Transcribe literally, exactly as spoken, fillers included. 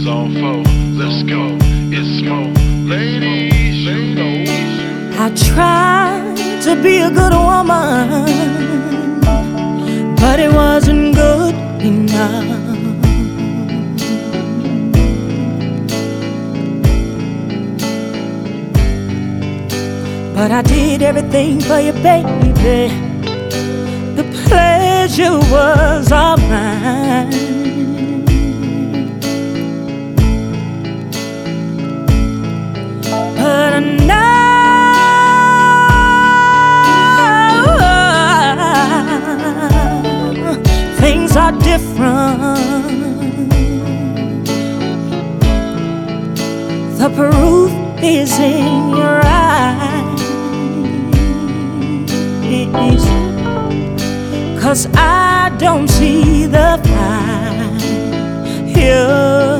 is all for. Let's go, it's smoke. Ladies, you know. I tried to be a good woman, but it wasn't good enough. But I did everything for you, baby. The pleasure was all mine. But now things are different. The proof is in your eyes. 'Cause I don't see the fire here.